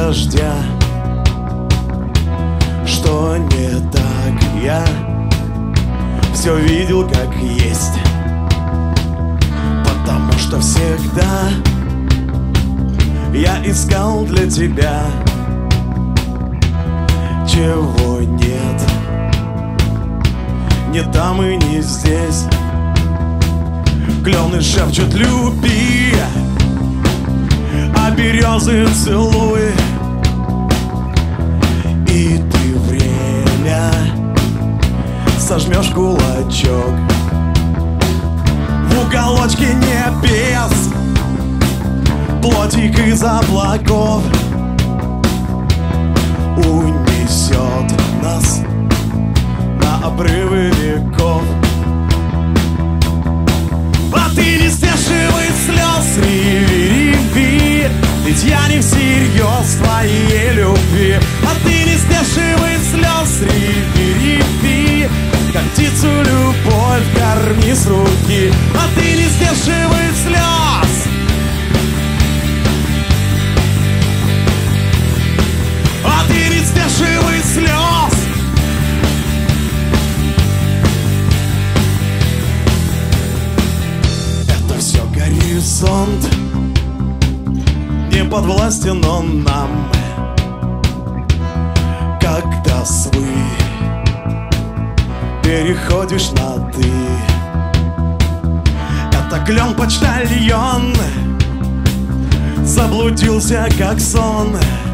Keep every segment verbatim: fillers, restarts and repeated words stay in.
дождя. Что не так, я все видел как есть, потому что всегда я искал для тебя, чего нет, не там и не здесь. Клены шепчут люби, а березы целуй. И ты время сожмешь кулачок в уголочке небес, плотик из облаков унесет нас на обрывы веков. А ты не стешивай слез, реви, реви, ведь я не всерьез твоей любви. А ты не стешивай слез, реви, реви, как птицу любовь корми с руки. А ты не стешивай слез. А ты не стешивай слез. Горизонт не подвластен он нам, когда свы переходишь на ты. Это клен-почтальон заблудился как сон,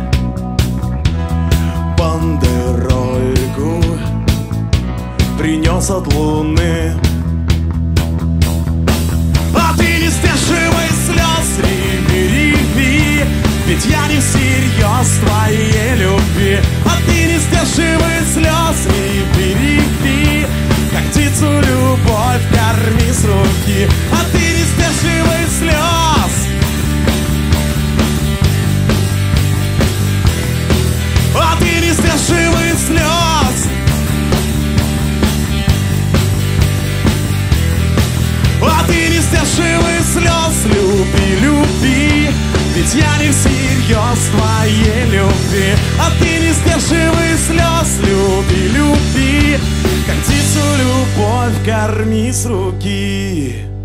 бандерольку принес от луны. А ты не стешивай слез, реви, реви, ведь я не всерьез твоей любви. А ты не стешивай слез, реви, реви, как птицу любовь корми с руки. А ты не стешивай слез. А ты не стешивай слез. А ты не стешивай слез, люби, люби, ведь я не всерьез твоей любви. А ты не стешивай слез, люби, люби, как птицу любовь корми с руки.